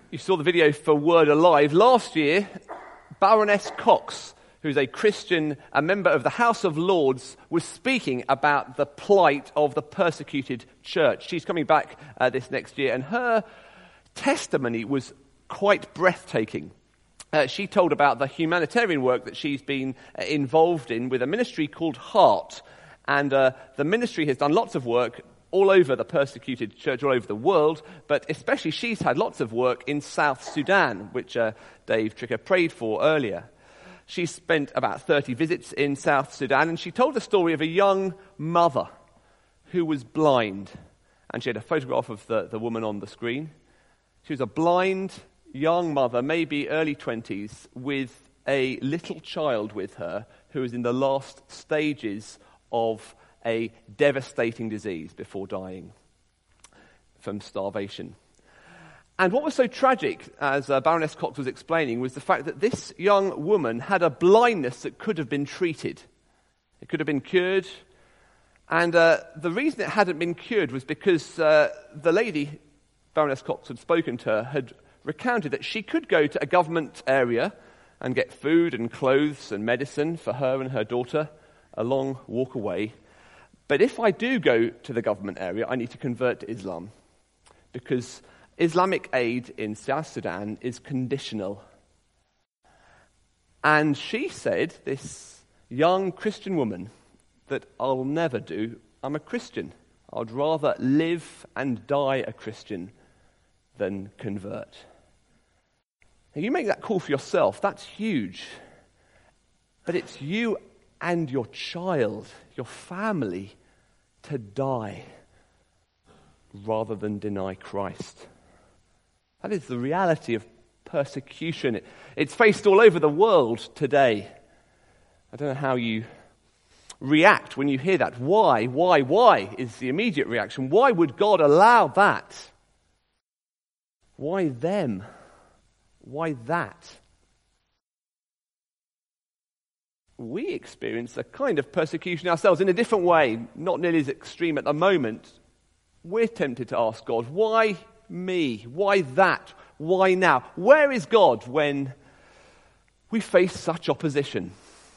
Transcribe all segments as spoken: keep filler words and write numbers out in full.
you saw the video for Word Alive. Last year, Baroness Cox, who's a Christian, a member of the House of Lords, was speaking about the plight of the persecuted church. She's coming back uh, this next year, and her testimony was quite breathtaking. Uh, she told about the humanitarian work that she's been uh, involved in with a ministry called Heart. And uh, the ministry has done lots of work all over the persecuted church, all over the world, but especially she's had lots of work in South Sudan, which uh, Dave Tricker prayed for earlier. She spent about thirty visits in South Sudan, and she told the story of a young mother who was blind. And she had a photograph of the, the woman on the screen. She was a blind young mother, maybe early twenties, with a little child with her who was in the last stages of a devastating disease before dying from starvation. And what was so tragic, as uh, Baroness Cox was explaining, was the fact that this young woman had a blindness that could have been treated. It could have been cured. And uh, the reason it hadn't been cured was because uh, the lady, Baroness Cox had spoken to her, had recounted that she could go to a government area and get food and clothes and medicine for her and her daughter, a long walk away. But if I do go to the government area, I need to convert to Islam, because Islamic aid in South Sudan is conditional. And she said, this young Christian woman, that I'll never do. I'm a Christian. I'd rather live and die a Christian than convert. Now, you make that call for yourself, that's huge. But it's you and your child, your family, to die rather than deny Christ. That is the reality of persecution. It's faced all over the world today. I don't know how you react when you hear that. Why, why, why is the immediate reaction. Why would God allow that? Why them? Why that? We experience a kind of persecution ourselves in a different way, not nearly as extreme at the moment. We're tempted to ask God, why me? Why that? Why now? Where is God when we face such opposition?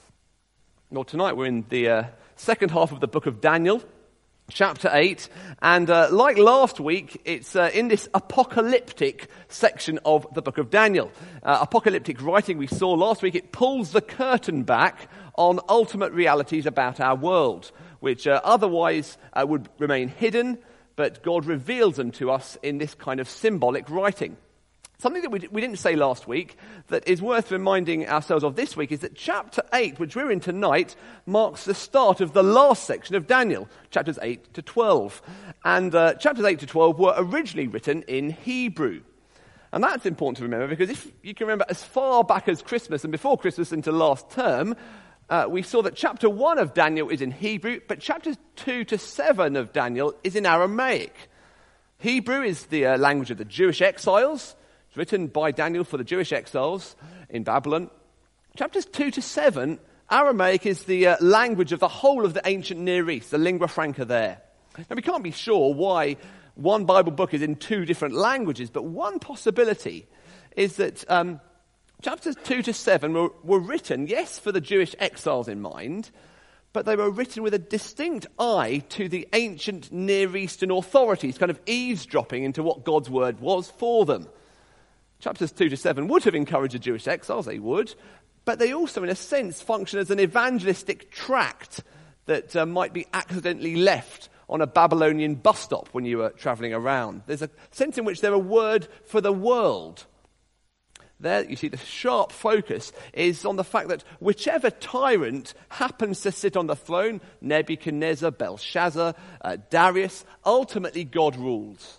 Well, tonight we're in the uh, second half of the book of Daniel, chapter eight, and uh, like last week, it's uh, in this apocalyptic section of the book of Daniel. Uh, apocalyptic writing we saw last week, it pulls the curtain back on ultimate realities about our world, which uh, otherwise uh, would remain hidden, but God reveals them to us in this kind of symbolic writing. Something that we, we didn't say last week that is worth reminding ourselves of this week is that chapter eight, which we're in tonight, marks the start of the last section of Daniel, chapters eight to twelve. And uh, chapters eight to twelve were originally written in Hebrew. And that's important to remember, because if you can remember as far back as Christmas and before Christmas into last term, uh, we saw that chapter one of Daniel is in Hebrew, but chapters two to seven of Daniel is in Aramaic. Hebrew is the uh, language of the Jewish exiles. It's written by Daniel for the Jewish exiles in Babylon. Chapters two to seven, Aramaic is the uh, language of the whole of the ancient Near East, the lingua franca there. Now, we can't be sure why one Bible book is in two different languages, but one possibility is that um, chapters two to seven were, were written, yes, for the Jewish exiles in mind, but they were written with a distinct eye to the ancient Near Eastern authorities, kind of eavesdropping into what God's word was for them. Chapters two to seven would have encouraged the Jewish exiles, they would, but they also, in a sense, function as an evangelistic tract that uh, might be accidentally left on a Babylonian bus stop when you were travelling around. There's a sense in which they're a word for the world. There, you see, the sharp focus is on the fact that whichever tyrant happens to sit on the throne, Nebuchadnezzar, Belshazzar, uh, Darius, ultimately God rules.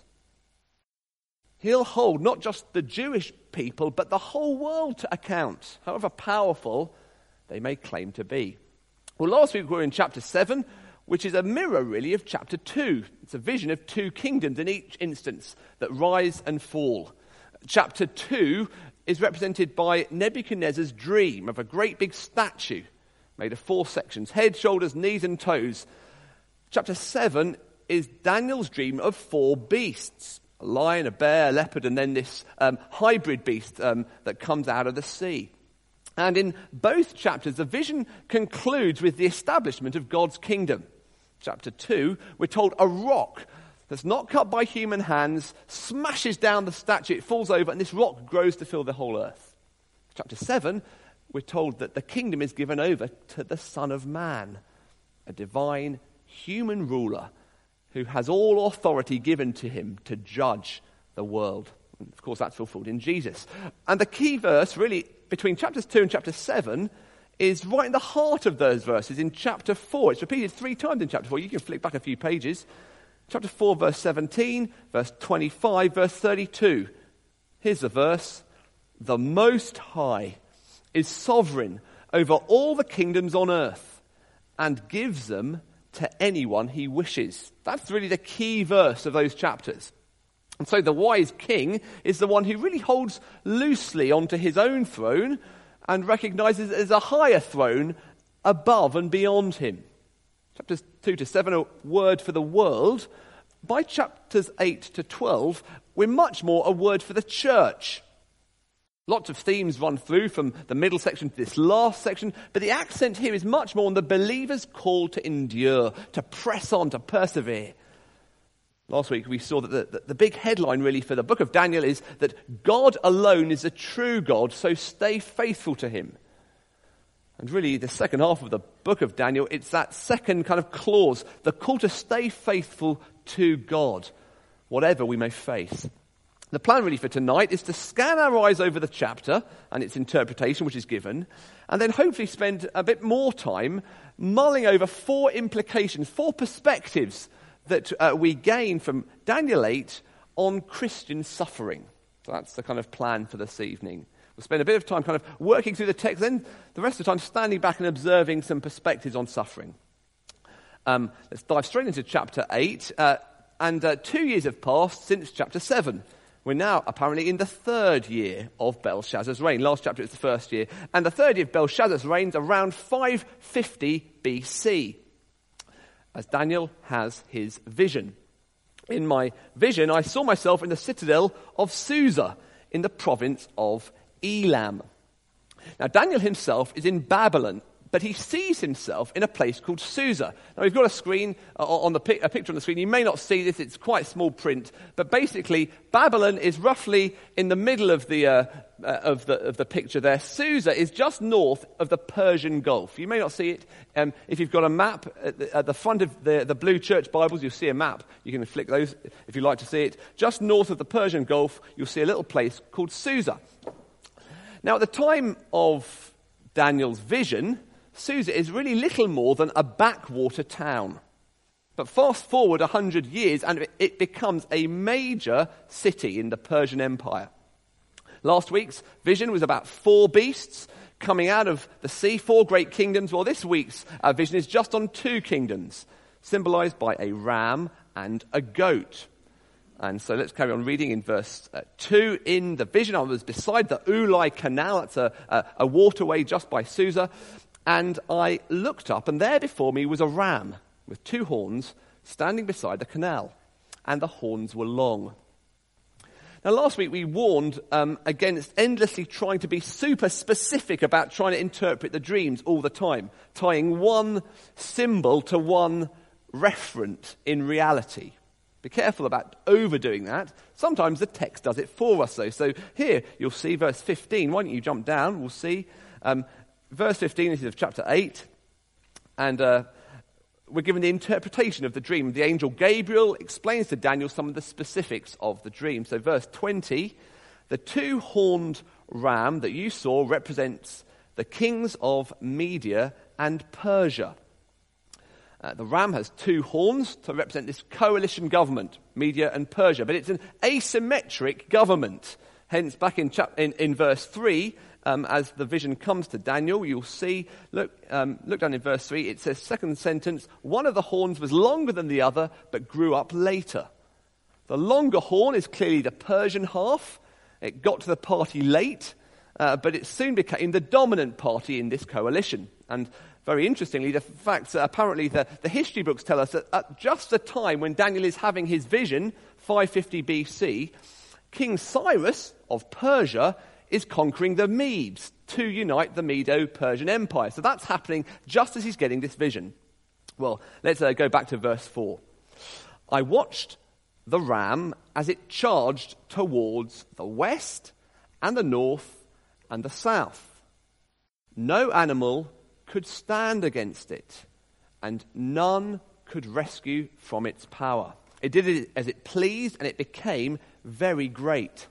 He'll hold not just the Jewish people, but the whole world to account, however powerful they may claim to be. Well, last week we were in chapter seven, which is a mirror, really, of chapter two. It's a vision of two kingdoms in each instance that rise and fall. Chapter two is represented by Nebuchadnezzar's dream of a great big statue made of four sections, head, shoulders, knees and toes. Chapter seven is Daniel's dream of four beasts. A lion, a bear, a leopard, and then this um, hybrid beast um, that comes out of the sea. And in both chapters, the vision concludes with the establishment of God's kingdom. Chapter two, we're told a rock that's not cut by human hands smashes down the statue, it falls over, and this rock grows to fill the whole earth. Chapter seven, we're told that the kingdom is given over to the Son of Man, a divine human ruler who has all authority given to him to judge the world. And of course, that's fulfilled in Jesus. And the key verse, really, between chapters two and chapter seven, is right in the heart of those verses in chapter four. It's repeated three times in chapter four. You can flick back a few pages. Chapter four, verse seventeen, verse twenty-five, verse thirty-two. Here's the verse. The Most High is sovereign over all the kingdoms on earth and gives them to anyone he wishes. That's really the key verse of those chapters. And so the wise king is the one who really holds loosely onto his own throne and recognizes it as a higher throne above and beyond him. Chapters two to seven, a word for the world. By chapters eight to twelve, we're much more a word for the church. Lots of themes run through from the middle section to this last section, but the accent here is much more on the believer's call to endure, to press on, to persevere. Last week we saw that the, the, the big headline really for the book of Daniel is that God alone is a true God, so stay faithful to him. And really the second half of the book of Daniel, it's that second kind of clause, the call to stay faithful to God, whatever we may face. The plan really for tonight is to scan our eyes over the chapter and its interpretation which is given, and then hopefully spend a bit more time mulling over four implications, four perspectives that uh, we gain from Daniel eight on Christian suffering. So that's the kind of plan for this evening. We'll spend a bit of time kind of working through the text, then the rest of the time standing back and observing some perspectives on suffering. Um, let's dive straight into chapter eight. Uh, and uh, two years have passed since chapter seven. We're now apparently in the third year of Belshazzar's reign. Last chapter it's the first year. And the third year of Belshazzar's reign is around five fifty B C, as Daniel has his vision. In my vision, I saw myself in the citadel of Susa in the province of Elam. Now, Daniel himself is in Babylon, but he sees himself in a place called Susa. Now, we've got a screen uh, on the pic- a picture on the screen. You may not see this; it's quite small print. But basically, Babylon is roughly in the middle of the uh, uh, of the of the picture there. Susa is just north of the Persian Gulf. You may not see it. Um, if you've got a map at the, at the front of the the blue church Bibles, you'll see a map. You can flick those if you'd like to see it. Just north of the Persian Gulf, you'll see a little place called Susa. Now, at the time of Daniel's vision, Susa is really little more than a backwater town. But fast forward a hundred years and it becomes a major city in the Persian Empire. Last week's vision was about four beasts coming out of the sea, four great kingdoms. Well, this week's uh, vision is just on two kingdoms, symbolized by a ram and a goat. And so let's carry on reading in verse uh, two. In the vision, I was beside the Ulai Canal. That's a, a, a waterway just by Susa. And I looked up, and there before me was a ram with two horns standing beside the canal. And the horns were long. Now, last week we warned um, against endlessly trying to be super specific about trying to interpret the dreams all the time, tying one symbol to one referent in reality. Be careful about overdoing that. Sometimes the text does it for us, though. So here, you'll see verse fifteen. Why don't you jump down? We'll see. Um, verse fifteen is of chapter eight. And uh, we're given the interpretation of the dream. The angel Gabriel explains to Daniel some of the specifics of the dream. So verse twenty, the two-horned ram that you saw represents the kings of Media and Persia. Uh, the ram has two horns to represent this coalition government, Media and Persia. But it's an asymmetric government. Hence, back in, chap- in, in verse three, um, as the vision comes to Daniel, you'll see, look, um, look down in verse three, it says, second sentence, one of the horns was longer than the other, but grew up later. The longer horn is clearly the Persian half. It got to the party late, uh, but it soon became the dominant party in this coalition. And very interestingly, the fact that apparently the, the history books tell us that at just the time when Daniel is having his vision, five fifty B C, King Cyrus of Persia is conquering the Medes to unite the Medo-Persian Empire. So that's happening just as he's getting this vision. Well, let's uh, go back to verse four. I watched the ram as it charged towards the west and the north and the south. No animal could stand against it, and none could rescue from its power. It did it as it pleased, and it became very great.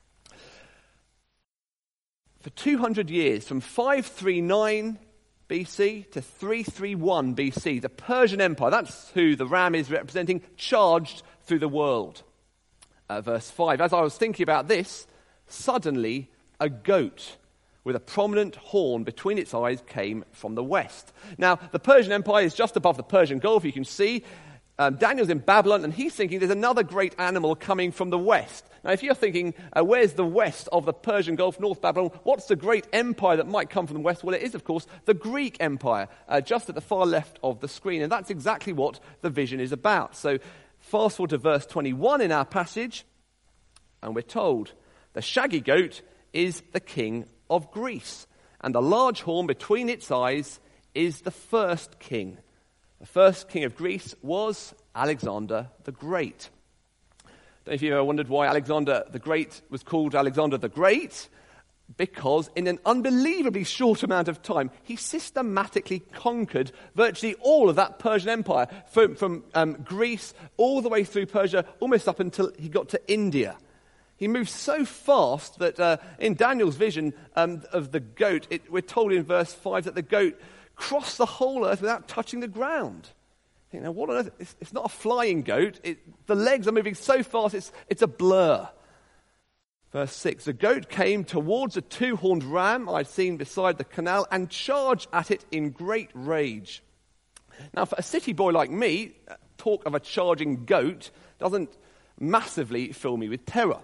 For two hundred years, from five thirty-nine B C to three thirty-one B C, the Persian Empire, that's who the ram is representing, charged through the world. Uh, verse five, as I was thinking about this, suddenly a goat with a prominent horn between its eyes came from the west. Now, the Persian Empire is just above the Persian Gulf, you can see. Um, Daniel's in Babylon, and he's thinking there's another great animal coming from the west. Now, if you're thinking, uh, where's the west of the Persian Gulf, North Babylon, what's the great empire that might come from the west? Well, it is, of course, the Greek Empire, uh, just at the far left of the screen. And that's exactly what the vision is about. So, fast forward to verse twenty-one in our passage, and we're told, the shaggy goat is the king of Greece, and the large horn between its eyes is the first king. The first king of Greece was Alexander the Great. I don't know if you've ever wondered why Alexander the Great was called Alexander the Great. Because in an unbelievably short amount of time, he systematically conquered virtually all of that Persian Empire, from, from um, Greece all the way through Persia, almost up until he got to India. He moved so fast that uh, in Daniel's vision um, of the goat, it, we're told in verse five that the goat crossed the whole earth without touching the ground. You know, what on earth? It's, it's not a flying goat. It, the legs are moving so fast, it's, it's a blur. Verse six, the goat came towards a two-horned ram I'd seen beside the canal and charged at it in great rage. Now, for a city boy like me, talk of a charging goat doesn't massively fill me with terror.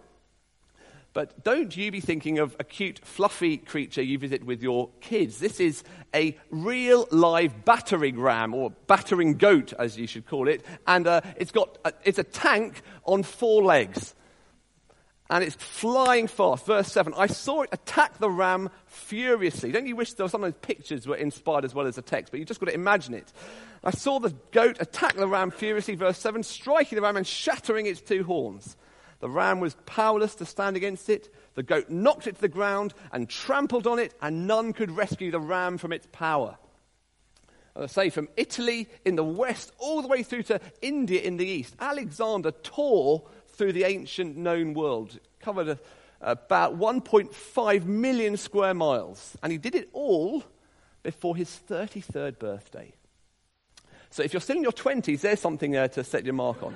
But don't you be thinking of a cute, fluffy creature you visit with your kids. This is a real, live battering ram, or battering goat, as you should call it. And uh, it's got a, it's a tank on four legs. And it's flying fast. Verse seven, I saw it attack the ram furiously. Don't you wish there were some of those pictures were inspired as well as the text, but you just got to imagine it. I saw the goat attack the ram furiously, verse seven, striking the ram and shattering its two horns. The ram was powerless to stand against it. The goat knocked it to the ground and trampled on it, and none could rescue the ram from its power. As I say, from Italy in the west all the way through to India in the east, Alexander tore through the ancient known world. It covered a, about one point five million square miles. And he did it all before his thirty-third birthday. So if you're still in your twenties, there's something uh, to set your mark on.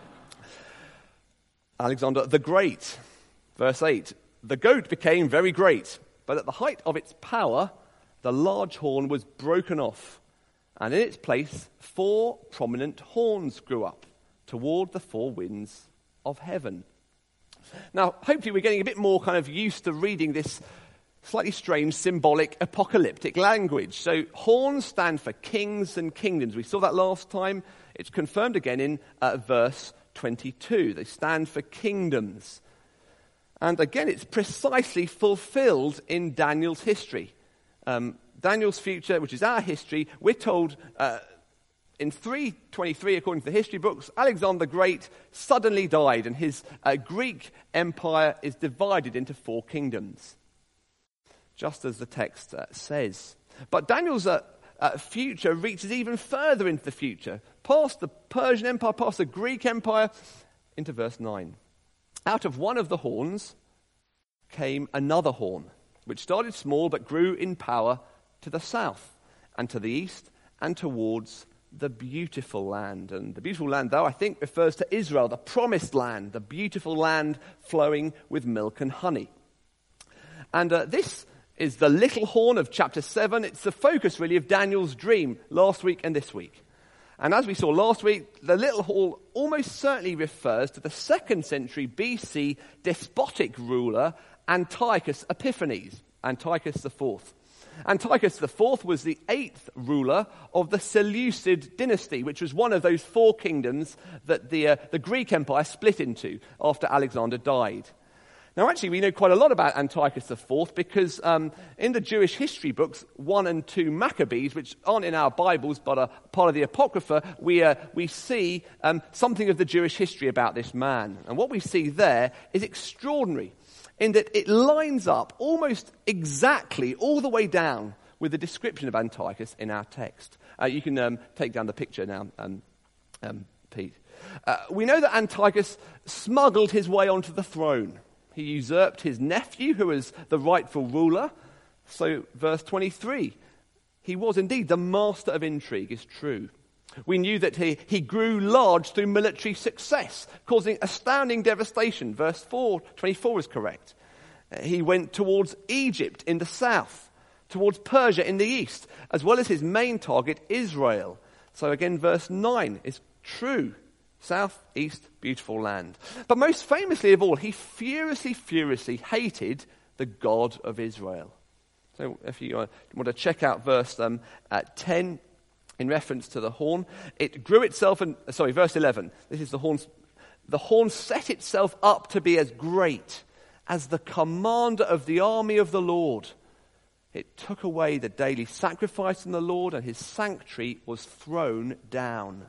Alexander the Great, verse eight. The goat became very great, but at the height of its power, the large horn was broken off, and in its place, four prominent horns grew up toward the four winds of heaven. Now, hopefully we're getting a bit more kind of used to reading this slightly strange, symbolic, apocalyptic language. So horns stand for kings and kingdoms. We saw that last time. It's confirmed again in uh, verse twenty-two. They stand for kingdoms. And again, it's precisely fulfilled in Daniel's history. Um, Daniel's future, which is our history, we're told uh, in three twenty-three, according to the history books, Alexander the Great suddenly died, and his uh, Greek empire is divided into four kingdoms, just as the text uh, says. But Daniel's uh, uh, future reaches even further into the future, past the Persian Empire, past the Greek Empire, into verse nine. Out of one of the horns came another horn, which started small but grew in power to the south and to the east and towards the beautiful land. And the beautiful land, though, I think refers to Israel, the promised land, the beautiful land flowing with milk and honey. And uh, this is the little horn of chapter seven. It's the focus, really, of Daniel's dream last week and this week. And as we saw last week, the little horn almost certainly refers to the second century B C despotic ruler Antiochus Epiphanes, Antiochus the Fourth. Antiochus the Fourth was the eighth ruler of the Seleucid dynasty, which was one of those four kingdoms that the, uh, the Greek Empire split into after Alexander died. Now, actually, we know quite a lot about Antiochus the Fourth because um, in the Jewish history books, one and two Maccabees, which aren't in our Bibles but are part of the Apocrypha, we, uh, we see um, something of the Jewish history about this man. And what we see there is extraordinary in that it lines up almost exactly all the way down with the description of Antiochus in our text. Uh, you can um, take down the picture now, um, um, Pete. Uh, we know that Antiochus smuggled his way onto the throne. He usurped his nephew, who was the rightful ruler. So, verse twenty-three, he was indeed the master of intrigue, is true. We knew that he, he grew large through military success, causing astounding devastation. Verse four, twenty-four is correct. He went towards Egypt in the south, towards Persia in the east, as well as his main target, Israel. So again, verse nine is true. South, east, beautiful land. But most famously of all, he furiously, furiously hated the God of Israel. So if you uh, want to check out verse um, at ten, in reference to the horn, it grew itself, and sorry, verse eleven. This is the horn. The horn set itself up to be as great as the commander of the army of the Lord. It took away the daily sacrifice from the Lord, and his sanctuary was thrown down.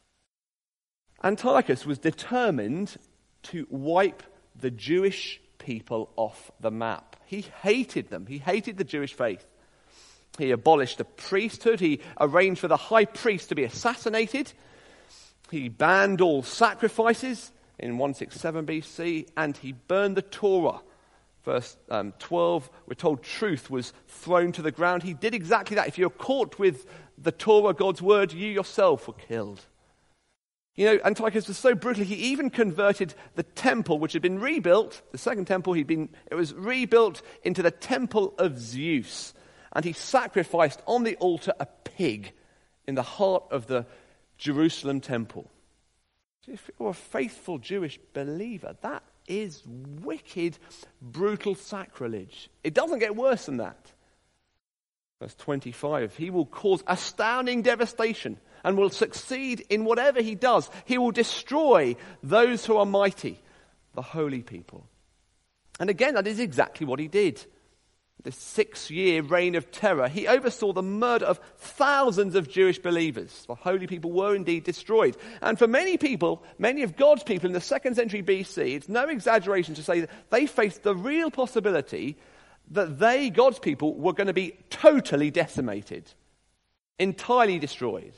Antiochus was determined to wipe the Jewish people off the map. He hated them. He hated the Jewish faith. He abolished the priesthood. He arranged for the high priest to be assassinated. He banned all sacrifices in one sixty-seven B C, and he burned the Torah. Verse um, twelve, we're told truth was thrown to the ground. He did exactly that. If you're caught with the Torah, God's word, you yourself were killed. You know, Antiochus was so brutal, he even converted the temple, which had been rebuilt, the second temple, he'd been, it was rebuilt into the temple of Zeus. And he sacrificed on the altar a pig in the heart of the Jerusalem temple. If you're a faithful Jewish believer, that is wicked, brutal sacrilege. It doesn't get worse than that. Verse twenty-five, he will cause astounding devastation and will succeed in whatever he does. He will destroy those who are mighty, the holy people. And again, that is exactly what he did. This six-year reign of terror, he oversaw the murder of thousands of Jewish believers. The holy people were indeed destroyed. And for many people, many of God's people in the second century B C, it's no exaggeration to say that they faced the real possibility that they, God's people, were going to be totally decimated, entirely destroyed.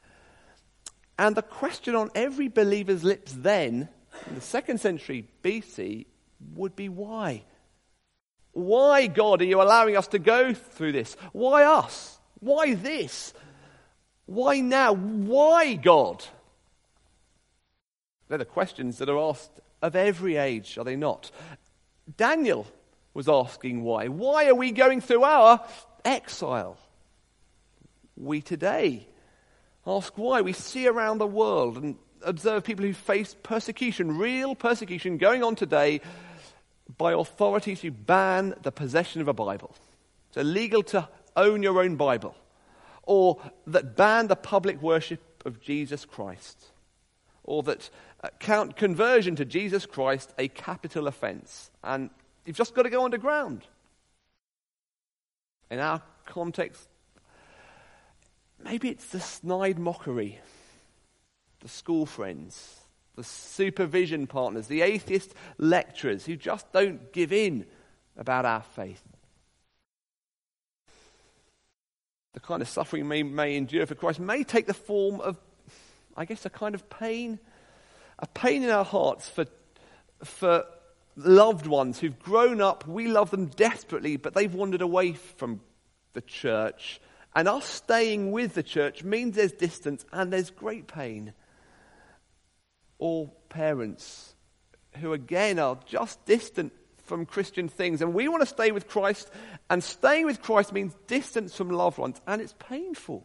And the question on every believer's lips then, in the second century B C, would be why? Why, God, are you allowing us to go through this? Why us? Why this? Why now? Why, God? They're the questions that are asked of every age, are they not? Daniel was asking why. Why are we going through our exile? We today ask why. We see around the world and observe people who face persecution, real persecution going on today by authorities who ban the possession of a Bible. It's illegal to own your own Bible. Or that ban the public worship of Jesus Christ. Or that uh, count conversion to Jesus Christ a capital offense. And you've just got to go underground. In our context, maybe it's the snide mockery, the school friends, the supervision partners, the atheist lecturers who just don't give in about our faith. The kind of suffering we may endure for Christ may take the form of, I guess, a kind of pain, a pain in our hearts for, for loved ones who've grown up. We love them desperately, but they've wandered away from the church. And us staying with the church means there's distance and there's great pain. Or parents who again are just distant from Christian things. And we want to stay with Christ, and staying with Christ means distance from loved ones, and it's painful.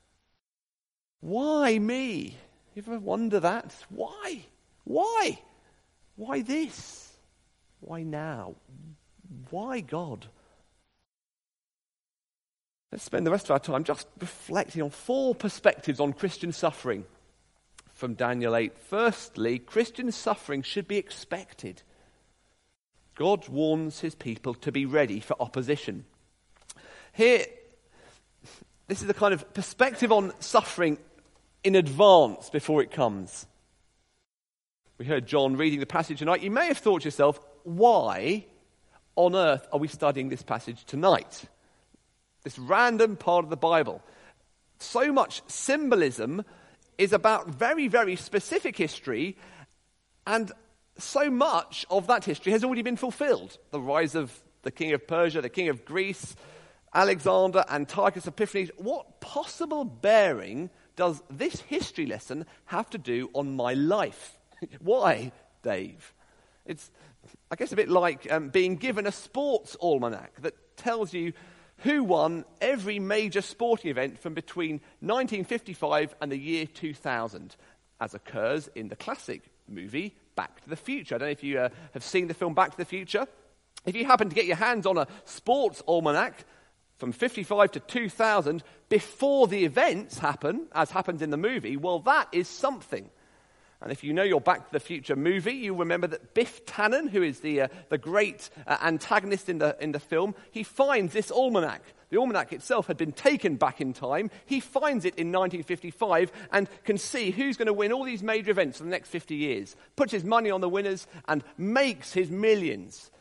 Why me? You ever wonder that? Why? Why? Why this? Why now? Why God? Let's spend the rest of our time just reflecting on four perspectives on Christian suffering from Daniel eight. Firstly, Christian suffering should be expected. God warns his people to be ready for opposition. Here, this is a kind of perspective on suffering in advance before it comes. We heard John reading the passage tonight. You may have thought to yourself, why on earth are we studying this passage tonight? This random part of the Bible. So much symbolism is about very, very specific history, and so much of that history has already been fulfilled. The rise of the king of Persia, the king of Greece, Alexander, Antiochus Epiphanes. What possible bearing does this history lesson have to do on my life? Why, Dave? It's, I guess, a bit like um, being given a sports almanac that tells you who won every major sporting event from between nineteen fifty-five and the year two thousand, as occurs in the classic movie Back to the Future. I don't know if you uh, have seen the film Back to the Future. If you happen to get your hands on a sports almanac from fifty-five to two thousand before the events happen, as happens in the movie, well, that is something. And if you know your Back to the Future movie, you remember that Biff Tannen, who is the uh, the great uh, antagonist in the in the film, he finds this almanac. The almanac itself had been taken back in time. He finds it in nineteen fifty-five and can see who's going to win all these major events for the next fifty years. Puts his money on the winners and makes his millions.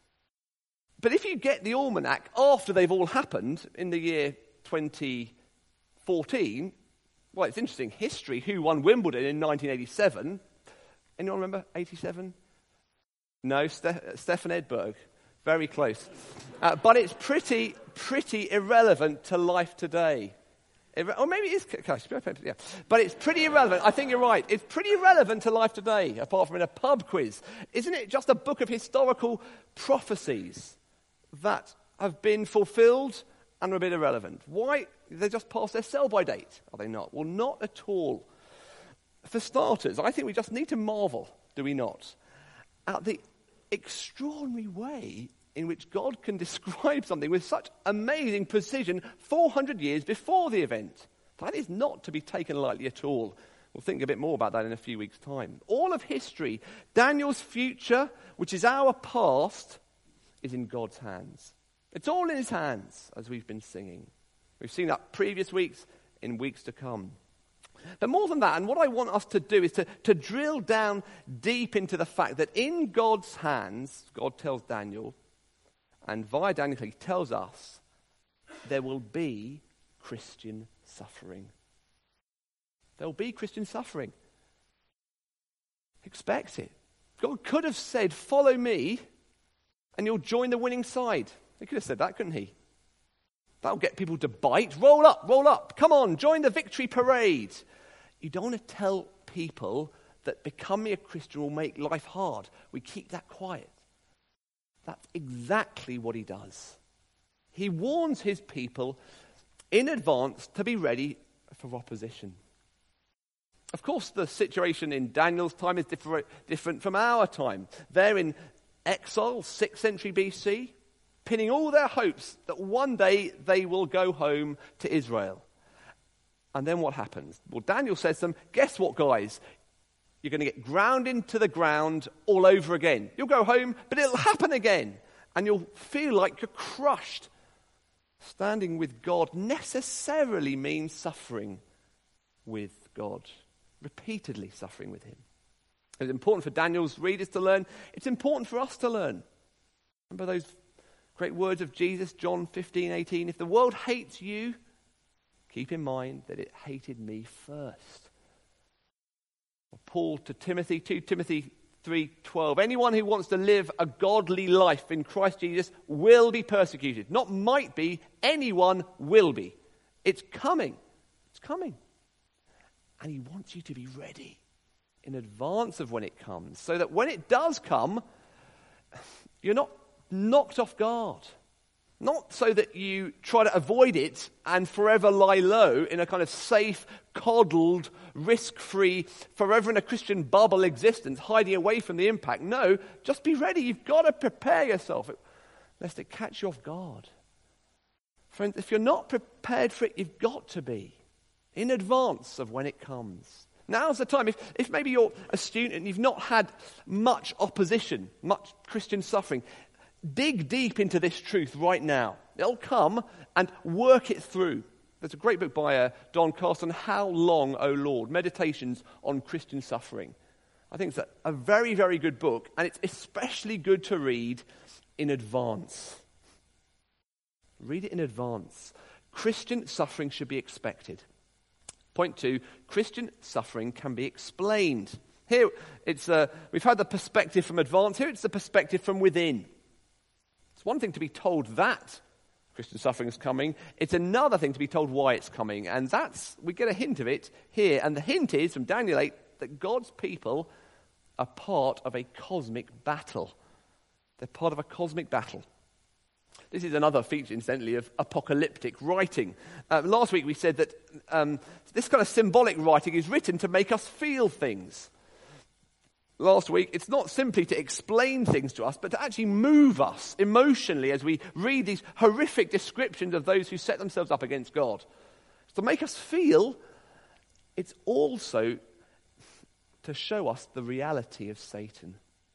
But if you get the almanac after they've all happened in the year twenty fourteen, well, it's interesting. History, who won Wimbledon in nineteen eighty-seven? Anyone remember eighty-seven? No, Ste- Stefan Edberg. Very close. Uh, but it's pretty, pretty irrelevant to life today. Irre- or maybe it is. Gosh, yeah. But it's pretty irrelevant. I think you're right. It's pretty irrelevant to life today, apart from in a pub quiz. Isn't it just a book of historical prophecies that have been fulfilled and are a bit irrelevant? Why? They just passed their sell-by date, are they not? Well, not at all. For starters, I think we just need to marvel, do we not, at the extraordinary way in which God can describe something with such amazing precision four hundred years before the event. That is not to be taken lightly at all. We'll think a bit more about that in a few weeks' time. All of history, Daniel's future, which is our past, is in God's hands. It's all in his hands, as we've been singing. We've seen that previous weeks, in weeks to come. But more than that, and what I want us to do is to, to drill down deep into the fact that in God's hands, God tells Daniel, and via Daniel he tells us, there will be Christian suffering. There will be Christian suffering. Expect it. God could have said, follow me, and you'll join the winning side. He could have said that, couldn't he? That'll get people to bite. Roll up, roll up. Come on, join the victory parade. You don't want to tell people that becoming a Christian will make life hard. We keep that quiet. That's exactly what he does. He warns his people in advance to be ready for opposition. Of course, the situation in Daniel's time is different, different from our time. They're in exile, sixth century B C, pinning all their hopes that one day they will go home to Israel. And then what happens? Well, Daniel says to them, guess what, guys? You're going to get ground into the ground all over again. You'll go home, but it'll happen again. And you'll feel like you're crushed. Standing with God necessarily means suffering with God. Repeatedly suffering with him. It's important for Daniel's readers to learn. It's important for us to learn. Remember those great words of Jesus, John fifteen eighteen. If the world hates you, keep in mind that it hated me first. Or Paul to Timothy, two Timothy three twelve. Anyone who wants to live a godly life in Christ Jesus will be persecuted. Not might be, anyone will be. It's coming. It's coming. And he wants you to be ready in advance of when it comes, so that when it does come, you're not knocked off guard. Not so that you try to avoid it and forever lie low in a kind of safe, coddled, risk-free, forever in a Christian bubble existence, hiding away from the impact. No, just be ready. You've got to prepare yourself, lest it catch you off guard. Friends, if you're not prepared for it, you've got to be in advance of when it comes. Now's the time. If, if maybe you're a student and you've not had much opposition, much Christian suffering, dig deep into this truth right now. It'll come, and work it through. There's a great book by uh, Don Carson, How Long, O Lord? Meditations on Christian Suffering. I think it's a, a very, very good book, and it's especially good to read in advance. Read it in advance. Christian suffering should be expected. Point two, Christian suffering can be explained. Here, it's uh, we've had the perspective from advance. Here, it's the perspective from within. It's one thing to be told that Christian suffering is coming. It's another thing to be told why it's coming. And that's, we get a hint of it here. And the hint is, from Daniel eight, that God's people are part of a cosmic battle. They're part of a cosmic battle. This is another feature, incidentally, of apocalyptic writing. Uh, last week we said that um, this kind of symbolic writing is written to make us feel things. Last week, it's not simply to explain things to us, but to actually move us emotionally as we read these horrific descriptions of those who set themselves up against God. To make us feel, it's also to show us the reality of Satan.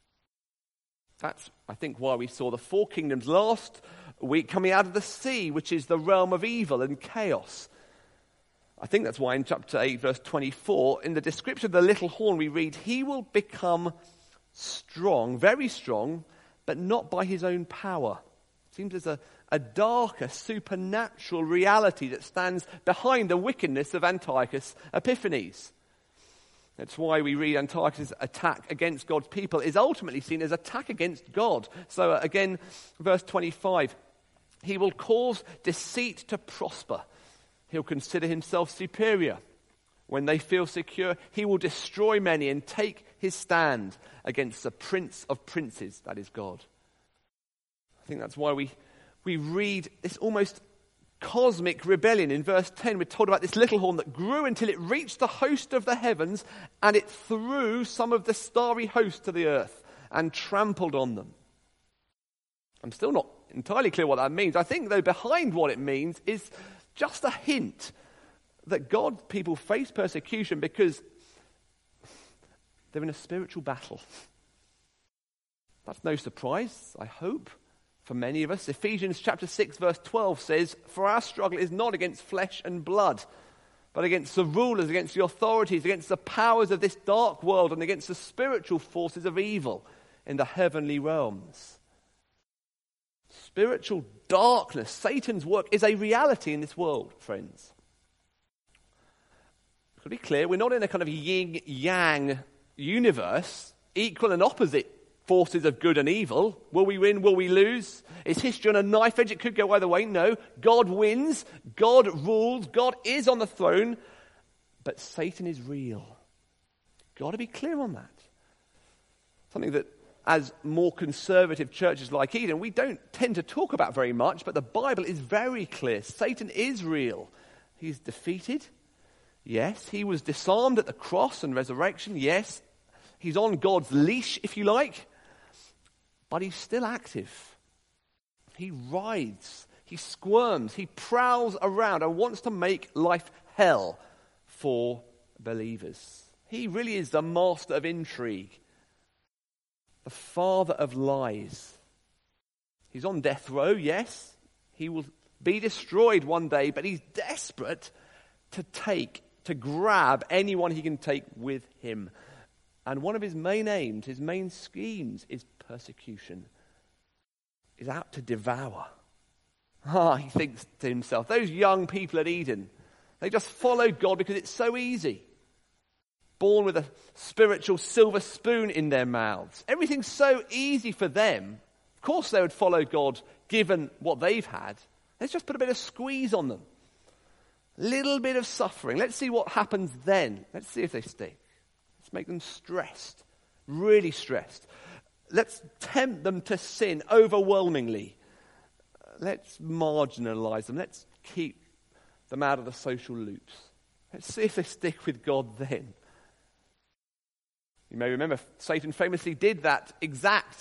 That's, I think, why we saw the four kingdoms last week coming out of the sea, which is the realm of evil and chaos. I think that's why in chapter eight, verse twenty-four, in the description of the little horn, we read, he will become strong, very strong, but not by his own power. It seems there's a, a darker, supernatural reality that stands behind the wickedness of Antiochus Epiphanes. That's why we read Antiochus' attack against God's people is ultimately seen as attack against God. So uh, again, verse twenty-five, he will cause deceit to prosper. He'll consider himself superior. When they feel secure, he will destroy many and take his stand against the prince of princes, that is God. I think that's why we, we read this almost cosmic rebellion. In verse ten, we're told about this little horn that grew until it reached the host of the heavens, and it threw some of the starry host to the earth and trampled on them. I'm still not entirely clear what that means. I think, though, behind what it means is just a hint that God's people face persecution because they're in a spiritual battle. That's no surprise, I hope, for many of us. Ephesians chapter six, verse twelve says, for our struggle is not against flesh and blood, but against the rulers, against the authorities, against the powers of this dark world, and against the spiritual forces of evil in the heavenly realms. Spiritual darkness, Satan's work, is a reality in this world, friends. To be clear, we're not in a kind of yin-yang universe, equal and opposite forces of good and evil. Will we win? Will we lose? Is history on a knife edge? It could go either way. No. God wins. God rules. God is on the throne. But Satan is real. Got to be clear on that. Something that, as more conservative churches like Eden, we don't tend to talk about very much, but the Bible is very clear. Satan is real. He's defeated. Yes. He was disarmed at the cross and resurrection. Yes. He's on God's leash, if you like. But he's still active. He rides. He squirms. He prowls around and wants to make life hell for believers. He really is the master of intrigue. The father of lies. He's on death row, yes. He will be destroyed one day, but he's desperate to take, to grab anyone he can take with him. And one of his main aims, his main schemes, is persecution. He's out to devour. Ah, he thinks to himself, those young people at Eden, they just follow God because it's so easy. Born with a spiritual silver spoon in their mouths. Everything's so easy for them. Of course they would follow God given what they've had. Let's just put a bit of squeeze on them. Little bit of suffering. Let's see what happens then. Let's see if they stick. Let's make them stressed. Really stressed. Let's tempt them to sin overwhelmingly. Let's marginalize them. Let's keep them out of the social loops. Let's see if they stick with God then. You may remember Satan famously did that exact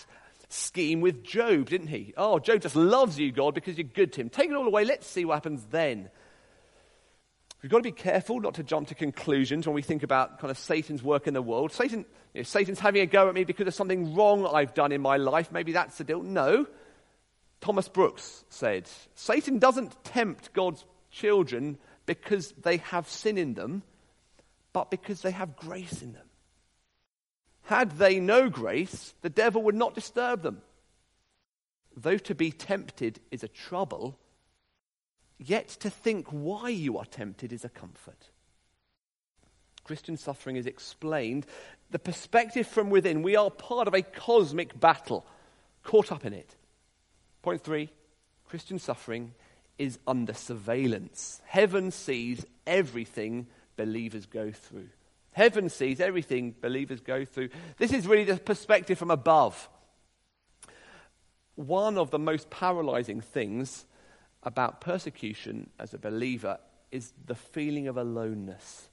scheme with Job, didn't he? Oh, Job just loves you, God, because you're good to him. Take it all away. Let's see what happens then. We've got to be careful not to jump to conclusions when we think about kind of Satan's work in the world. Satan, you know, Satan's having a go at me because of something wrong I've done in my life. Maybe that's the deal. No. Thomas Brooks said, Satan doesn't tempt God's children because they have sin in them, but because they have grace in them. Had they no grace, the devil would not disturb them. Though to be tempted is a trouble, yet to think why you are tempted is a comfort. Christian suffering is explained. The perspective from within. We are part of a cosmic battle, caught up in it. Point three, Christian suffering is under surveillance. Heaven sees everything believers go through. Heaven sees everything believers go through. This is really the perspective from above. One of the most paralyzing things about persecution as a believer is the feeling of aloneness.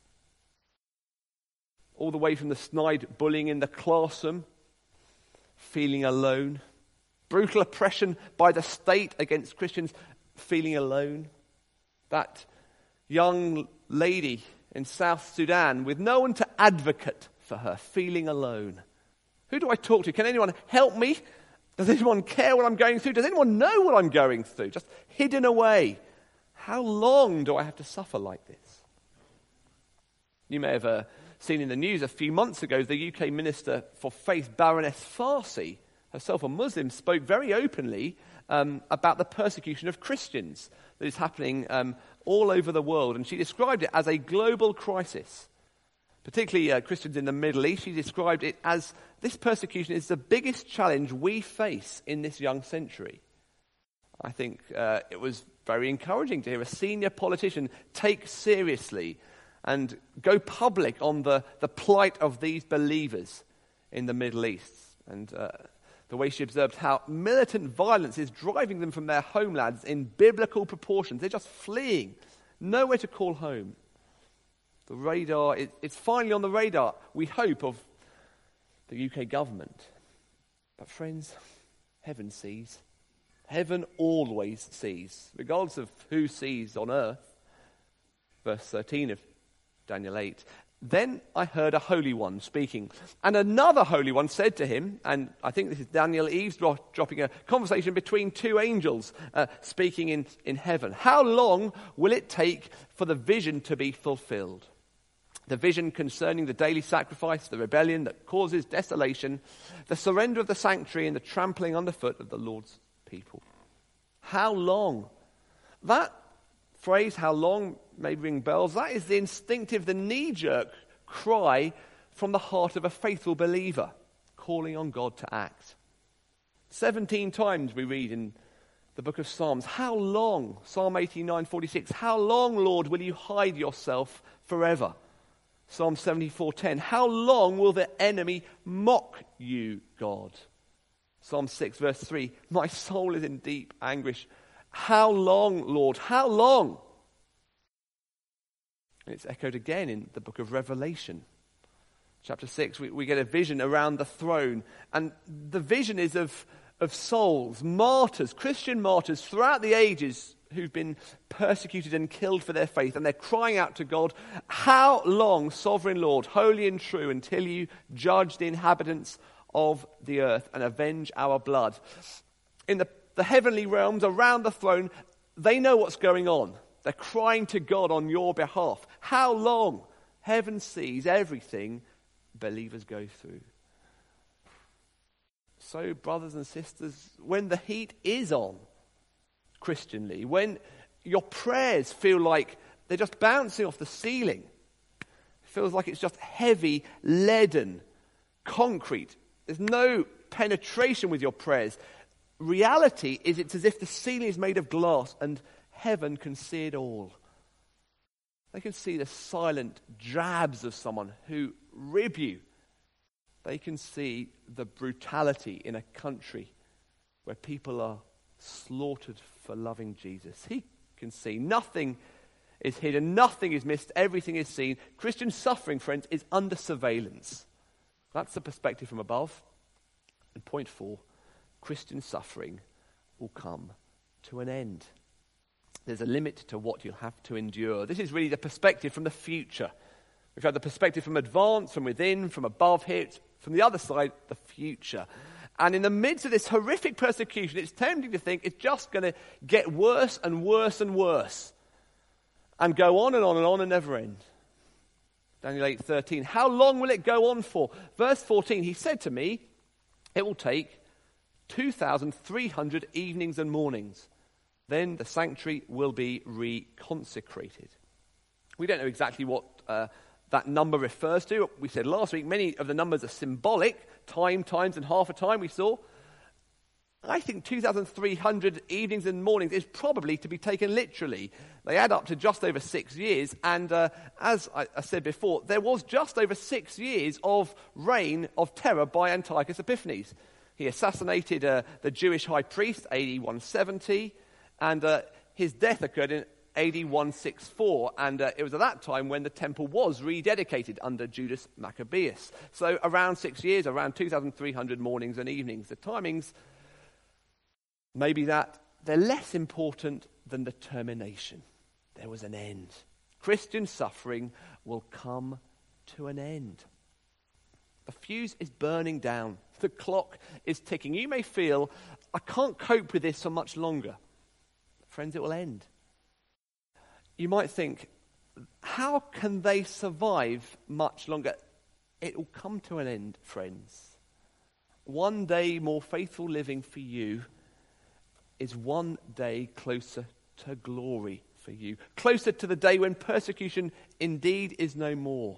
All the way from the snide bullying in the classroom, feeling alone. Brutal oppression by the state against Christians, feeling alone. That young lady in South Sudan with no one to advocate for her, feeling alone. Who do I talk to? Can anyone help me? Does anyone care what I'm going through? Does anyone know what I'm going through? Just hidden away. How long do I have to suffer like this? You may have uh, seen in the news a few months ago, the U K Minister for Faith, Baroness Farsi, herself a Muslim, spoke very openly um, about the persecution of Christians that is happening um, all over the world. And she described it as a global crisis. Particularly uh, Christians in the Middle East, she described it as this persecution is the biggest challenge we face in this young century. I think uh, it was very encouraging to hear a senior politician take seriously and go public on the, the plight of these believers in the Middle East. And uh, the way she observed how militant violence is driving them from their homelands in biblical proportions. They're just fleeing, nowhere to call home. The radar, it, it's finally on the radar, we hope, of the U K government. But friends, heaven sees. Heaven always sees, regardless of who sees on earth. Verse thirteen of Daniel eight. Then I heard a holy one speaking, and another holy one said to him, and I think this is Daniel eavesdropping a conversation between two angels uh, speaking in, in heaven. How long will it take for the vision to be fulfilled? The vision concerning the daily sacrifice, the rebellion that causes desolation, the surrender of the sanctuary and the trampling underfoot of the Lord's people. How long? That phrase, how long, may ring bells. That is the instinctive, the knee-jerk cry from the heart of a faithful believer, calling on God to act. Seventeen times we read in the book of Psalms, how long, Psalm eighty-nine forty-six, how long, Lord, will you hide yourself forever? Psalm seventy-four ten, how long will the enemy mock you, God? Psalm six verse three, my soul is in deep anguish. How long, Lord, how long? And it's echoed again in the book of Revelation. Chapter six, we, we get a vision around the throne. And the vision is of, of souls, martyrs, Christian martyrs throughout the ages who've been persecuted and killed for their faith. And they're crying out to God, how long, sovereign Lord, holy and true, until you judge the inhabitants of the earth and avenge our blood? In the, the heavenly realms around the throne, they know what's going on. They're crying to God on your behalf. How long? Heaven sees everything believers go through. So, brothers and sisters, when the heat is on, Christianly, when your prayers feel like they're just bouncing off the ceiling, it feels like it's just heavy, leaden, concrete, there's no penetration with your prayers. Reality is it's as if the ceiling is made of glass and heaven can see it all. They can see the silent drabs of someone who rib you. They can see the brutality in a country where people are slaughtered for loving Jesus. He can see nothing is hidden, nothing is missed, everything is seen. Christian suffering, friends, is under surveillance. That's the perspective from above. And point four, Christian suffering will come to an end. There's a limit to what you'll have to endure. This is really the perspective from the future. We've had the perspective from advance, from within, from above here. It's from the other side, the future. And in the midst of this horrific persecution, it's tempting to think it's just going to get worse and worse and worse. And go on and on and on and never end. Daniel eight thirteen. How long will it go on for? Verse fourteen, he said to me, it will take two thousand three hundred evenings and mornings. Then the sanctuary will be reconsecrated. We don't know exactly what uh, that number refers to. We said last week many of the numbers are symbolic. Time, times, and half a time we saw. I think two thousand three hundred evenings and mornings is probably to be taken literally. They add up to just over six years. And uh, as I, I said before, there was just over six years of reign of terror by Antiochus Epiphanes. He assassinated uh, the Jewish high priest, A D one seventy. And uh, his death occurred in A D one sixty-four, and uh, it was at that time when the temple was rededicated under Judas Maccabeus. So around six years, around two thousand three hundred mornings and evenings. The timings, maybe that they're less important than the termination. There was an end. Christian suffering will come to an end. The fuse is burning down. The clock is ticking. You may feel, I can't cope with this for much longer. Friends, it will end. You might think, how can they survive much longer? It will come to an end, friends. One day more faithful living for you is one day closer to glory for you. Closer to the day when persecution indeed is no more.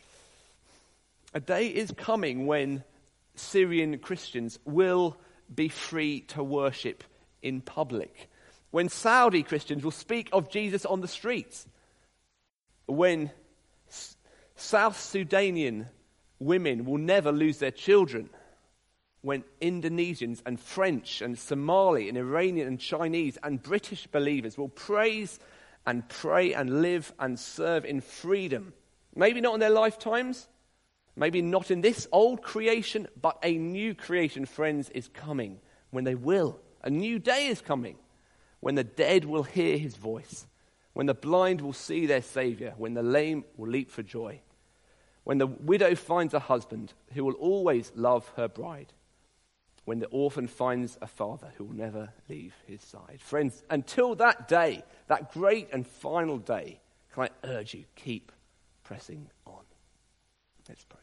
A day is coming when Syrian Christians will be free to worship in public. When Saudi Christians will speak of Jesus on the streets. When S- South Sudanian women will never lose their children. When Indonesians and French and Somali and Iranian and Chinese and British believers will praise and pray and live and serve in freedom. Maybe not in their lifetimes. Maybe not in this old creation, but a new creation, friends, is coming. When they will. A new day is coming. When the dead will hear his voice, when the blind will see their Saviour, when the lame will leap for joy, when the widow finds a husband who will always love her bride, when the orphan finds a father who will never leave his side. Friends, until that day, that great and final day, can I urge you, keep pressing on. Let's pray.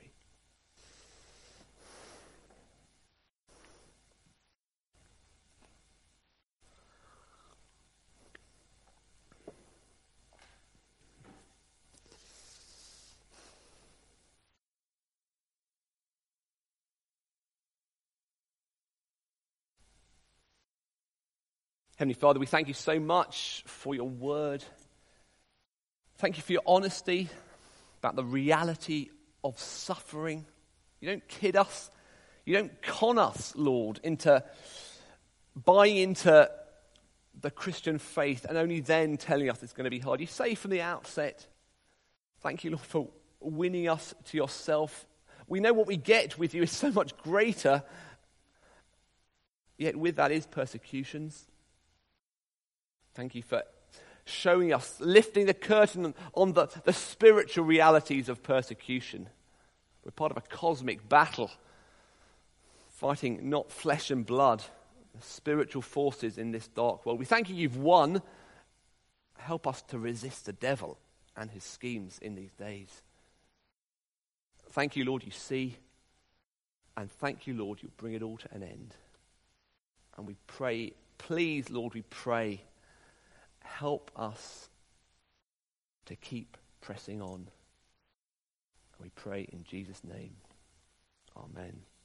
Heavenly Father, we thank you so much for your word. Thank you for your honesty about the reality of suffering. You don't kid us. You don't con us, Lord, into buying into the Christian faith and only then telling us it's going to be hard. You say from the outset, thank you, Lord, for winning us to yourself. We know what we get with you is so much greater, yet with that is persecutions. Thank you for showing us, lifting the curtain on the, the spiritual realities of persecution. We're part of a cosmic battle, fighting not flesh and blood, the spiritual forces in this dark world. We thank you you've won. Help us to resist the devil and his schemes in these days. Thank you, Lord, you see. And thank you, Lord, you bring it all to an end. And we pray, please, Lord, we pray, help us to keep pressing on. We pray in Jesus' name. Amen.